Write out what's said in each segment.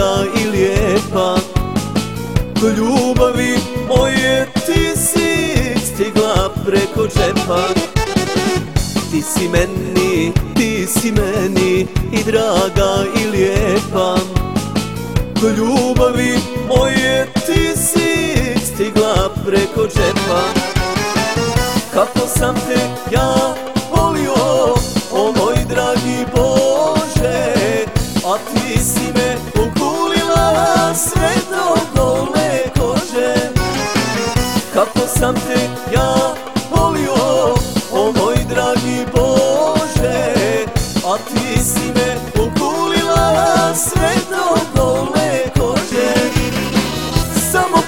draga i lijepa, do ljubavi moje ti si stigla preko džepa. Ti si meni i draga i lijepa, do ljubavi moje ti si stigla preko džepa. Kako sam te ja volio, o moj dragi Bože, a ti si me ogulila sve do gole kože. Kako sam te ja volio, o moj dragi Bože, a ti si me ogulila sve do gole kože. Samo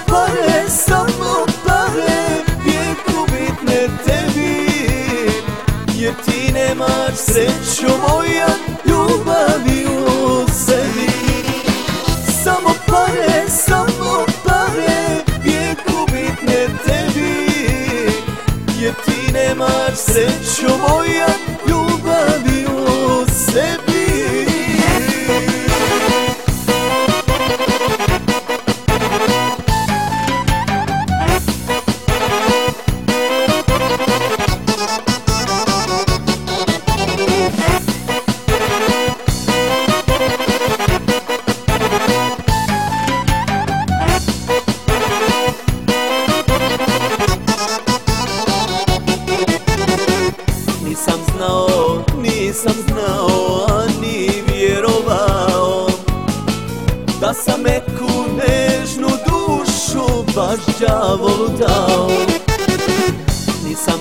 pare, vijeku bitne tebi, jer ti nemaš sreću moja, ljubavi u sebi. Samo pare, vijeku bitne tebi, jer ti nemaš sreću moja, ljubavi u sebi. Nisam znao, a ni vjerovao, da sam neku nežnu dušu baš đavolu dao. Nisam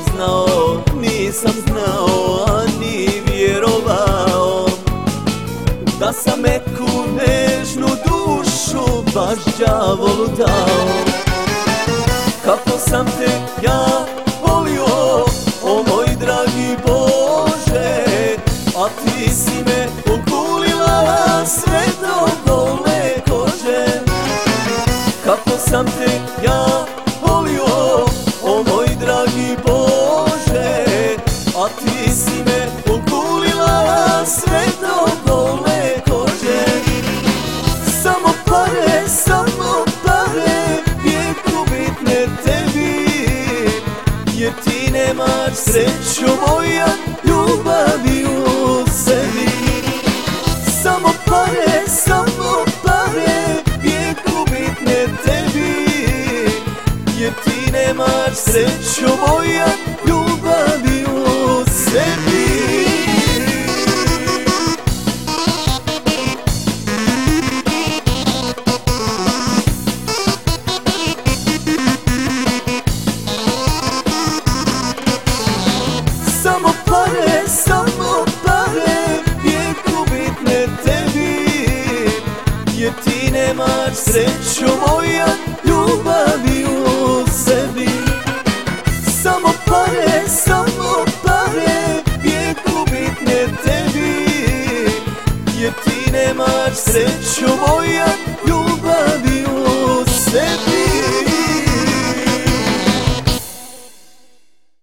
znao, a ni vjerovao, da sam neku nežnu dušu baš đavolu dao. Kako sam te ja volio, o moj dragi Bože, a ti si me ogulila sve do gole kože. Kako sam te ja volio, o moj dragi Bože, a ti si me ogulila sve do gole kože. Samo pare, vijeku bitne tebi, jer ti nemaš sreću moja, ljubavi u sebi. Samo pare, vijeku bitne tebi, jer ti nemaš sreću moja, ljubavi u sebi. Samo pare, vijeku bitne tebi, jer ti nemaš sreću moja, ljubavi u sebi. Samo pare, vijeku bitne tebi, jer ti nemaš sreću moja,